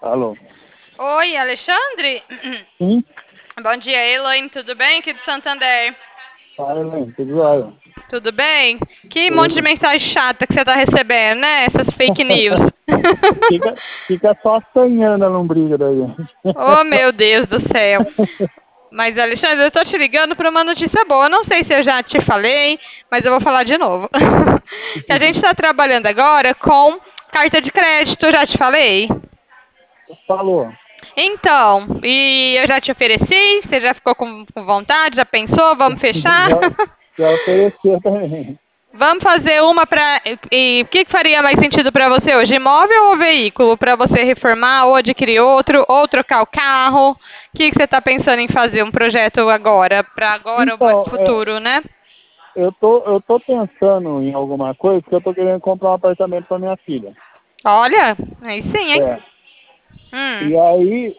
Alô? Oi, Alexandre? Sim? Bom dia, Elaine, tudo bem? Aqui do Santander. Fala, Helene, tudo jóia? Tudo bem? Que monte de Tudo. mensagem chata que você tá recebendo, né? Essas fake news. Fica só assanhando a lombriga daí. Oh, meu Deus do céu. Mas, Alexandre, eu tô te ligando para uma notícia boa. Não sei se eu já te falei, mas eu vou falar de novo. Que a gente está trabalhando agora com carta de crédito, já te falei? Falou. Então, e eu já te ofereci, você já ficou com vontade, já pensou, vamos fechar? Já, já ofereceu também. Vamos fazer uma para. E o que faria mais sentido para você hoje? Imóvel ou veículo? Para você reformar ou adquirir outro, ou trocar o carro? O que você está pensando em fazer? Um projeto agora? Para agora ou para o Então, futuro, né? eu tô pensando em alguma coisa, porque eu tô querendo comprar um apartamento para minha filha. Olha, aí sim, hein? É. Hum. E aí,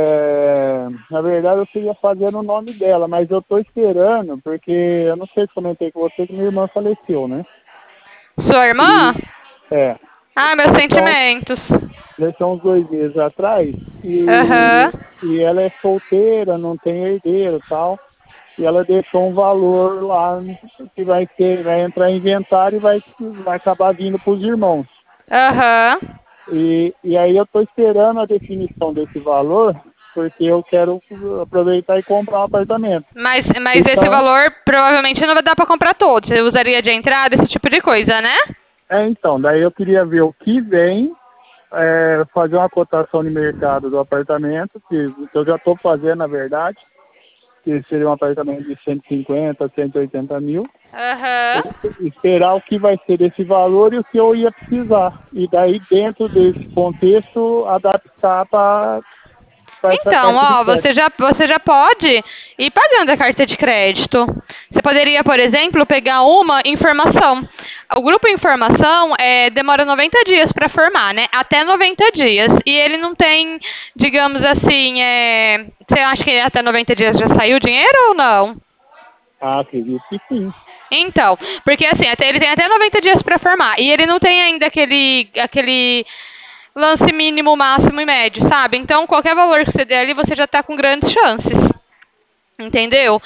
na verdade, eu queria fazer no nome dela, mas eu tô esperando, porque eu não sei se comentei com você que minha irmã faleceu, né? Sua irmã? E, é. Ah, meus Então, sentimentos. são uns 2 meses atrás, Aham. e ela é solteira, não tem herdeiro e tal, e ela deixou um valor lá que vai entrar em inventário e vai acabar vindo para os irmãos. Aham. E aí eu estou esperando a definição desse valor, porque eu quero aproveitar e comprar um apartamento. Mas esse Então, valor provavelmente não vai dar para comprar todos. Você usaria de entrada, esse tipo de coisa, né? daí eu queria ver o que vem, fazer uma cotação de mercado do apartamento, que eu já estou fazendo, na verdade, que seria um apartamento de 150, 180 mil, Aham. esperar o que vai ser desse valor e o que eu ia precisar. E daí, dentro desse contexto, adaptar para essa Então, carta de ó, crédito. você já pode ir pagando a carta de crédito. Você poderia, por exemplo, pegar uma informação. O grupo informação demora 90 dias para formar, né? Até 90 dias. E ele não tem, digamos assim, você acha que até 90 dias já saiu o dinheiro ou não? Ah, acredito que sim. Então, porque assim, ele tem até 90 dias para formar. E ele não tem ainda aquele lance mínimo, máximo e médio, sabe? Então, qualquer valor que você der ali, você já está com grandes chances. Entendeu?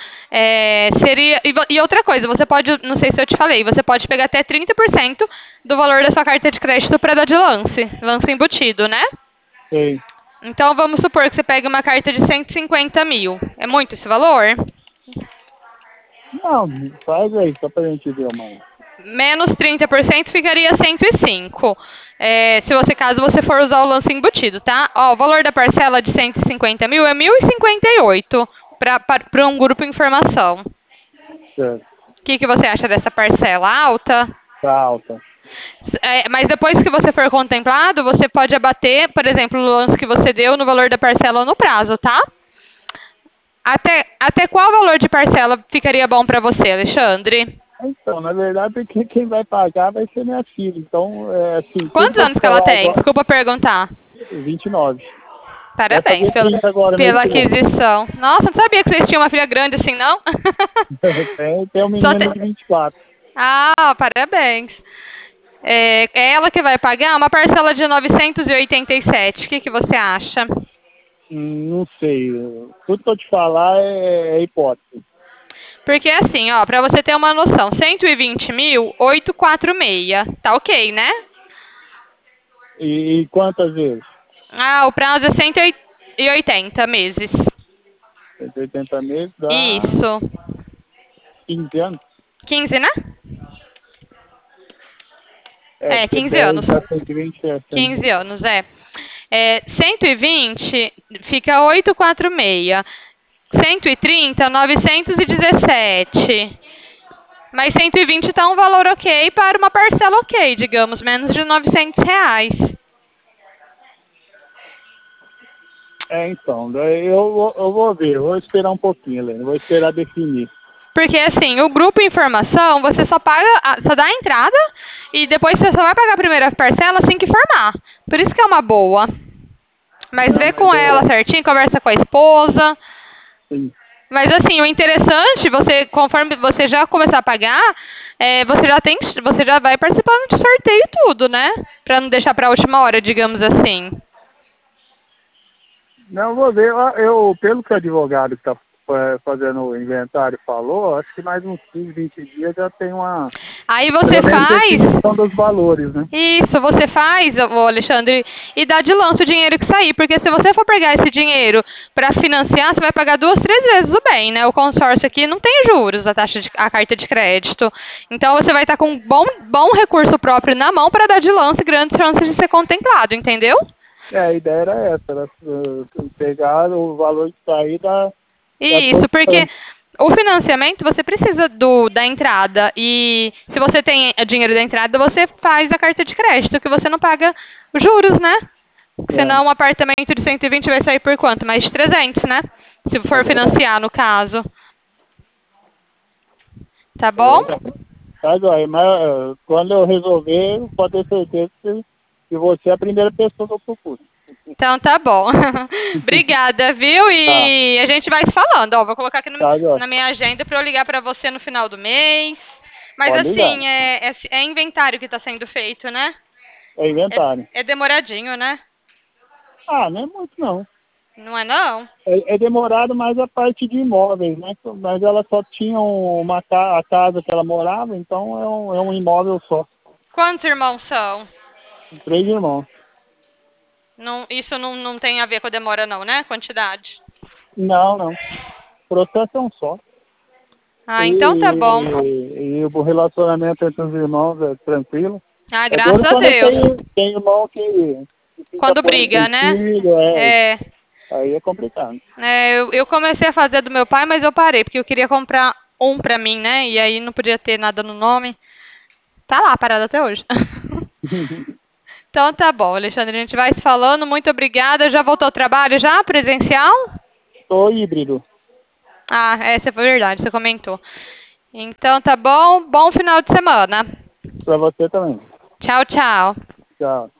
E outra coisa, você pode, não sei se eu te falei, você pode pegar até 30% do valor da sua carta de crédito para dar de lance embutido, né? Sei. Então, vamos supor que você pegue uma carta de 150 mil. É muito esse valor? Não, faz aí, só pra gente ver, mano. Menos 30% ficaria 105. Se você, caso você for usar o lance embutido, tá? Ó, o valor da parcela de 150 mil é 1.058 para um grupo informação. Certo. O que você acha dessa parcela alta? Tá alta. Mas depois que você for contemplado, você pode abater, por exemplo, o lance que você deu no valor da parcela ou no prazo, tá? Até qual valor de parcela ficaria bom para você, Alexandre? Então, na verdade, quem vai pagar vai ser minha filha. Então, assim, tudo Quantos que eu te anos que ela falar tem? agora, Desculpa perguntar. 29. Vai Parabéns fazer 30 agora, mês pela que vem. aquisição. Nossa, não sabia que vocês tinham uma filha grande assim, não? Tem um Só menino te... de 24. Ah, parabéns. É ela que vai pagar uma parcela de 987. O que você acha? Não sei. Tudo que eu te falar é hipótese. Porque assim, ó, pra você ter uma noção, 120 mil, 846. Tá ok, né? E quantas vezes? Ah, o prazo é 180 meses. 180 meses dá Isso. 15 anos. 15, né? É, Porque 15 10 anos. dá 120, 15 anos, 120 fica 846. 130, 917. Mas 120 está um valor ok para uma parcela ok, digamos, menos de R$ 900. Então, daí eu vou ver, eu vou esperar um pouquinho, Helena, vou esperar definir. Porque assim, o grupo informação, você só paga, só dá a entrada e depois você só vai pagar a primeira parcela assim que formar. Por isso que é uma boa. Mas Não, vê mas com ela certinho, conversa com a esposa. sim. Mas assim, o interessante, conforme você já começar a pagar, você já vai participando de sorteio e tudo, né? Pra não deixar pra última hora, digamos assim. Não, vou ver. Pelo que o advogado que está fazendo o inventário falou, acho que mais uns 15, 20 dias já tem uma... Aí você Pelo menos faz. definição dos valores, né? Isso, você faz, ô Alexandre, e dá de lance o dinheiro que sair, porque se você for pegar esse dinheiro para financiar, você vai pagar 2, 3 vezes o bem, né? O consórcio aqui não tem juros, a carta de crédito. Então você vai estar com um bom recurso próprio na mão para dar de lance grandes chances de ser contemplado, entendeu? A ideia era essa, era pegar o valor que sair da Isso, porque o financiamento você precisa da entrada e se você tem dinheiro da entrada, você faz a carta de crédito, que você não paga juros, né? Senão um apartamento de 120 vai sair por quanto? Mais de 300, né? Se for financiar, no caso. Tá bom? Tá, joia. Mas quando eu resolver, pode ter certeza que você é a primeira pessoa que eu procuro. Então tá bom. Obrigada, viu? E a gente vai se falando. Ó, vou colocar aqui na minha agenda para eu ligar para você no final do mês. Mas Pode ligar. assim, é inventário que está sendo feito, né? É inventário. É demoradinho, né? Ah, não é muito não. Não é não? É demorado mais a parte de imóveis, né? Mas ela só tinha a casa que ela morava, então é um imóvel só. Quantos irmãos são? 3 irmãos. Não, isso não tem a ver com a demora não, né? Quantidade. Não, não. O processo é um só. Ah, então tá bom. E o relacionamento entre os irmãos é tranquilo. Ah, graças a Deus. Tem irmão que quando briga, né? Aí é complicado. Eu comecei a fazer do meu pai, mas eu parei, porque eu queria comprar um pra mim, né? E aí não podia ter nada no nome. Tá lá, parado até hoje. Então tá bom, Alexandre, a gente vai se falando. Muito obrigada. Já voltou ao trabalho já, presencial? Tô híbrido. Ah, essa foi verdade, você comentou. Então tá bom, bom final de semana. Pra você também. Tchau, tchau. Tchau.